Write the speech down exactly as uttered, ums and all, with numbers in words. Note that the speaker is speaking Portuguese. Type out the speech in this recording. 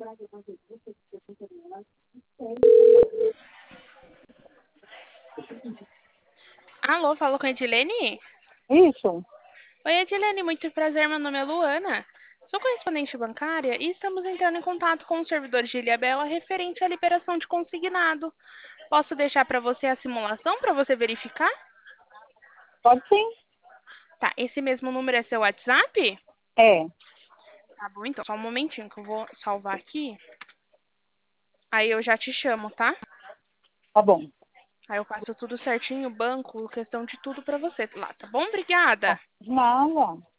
Alô, falo com a Edilene? Isso? Oi, Edilene, muito prazer, meu nome é Luana. Sou correspondente bancária e estamos entrando em contato com os servidores de Ilhabela referente à liberação de consignado. Posso deixar para você a simulação para você verificar? Pode sim? Tá, esse mesmo número é seu WhatsApp? É, Tá bom, então, só um momentinho que eu vou salvar aqui. Aí eu já te chamo, tá? tá bom. Aí eu passo tudo certinho, banco, questão de tudo para você lá, tá bom? Obrigada! Nada.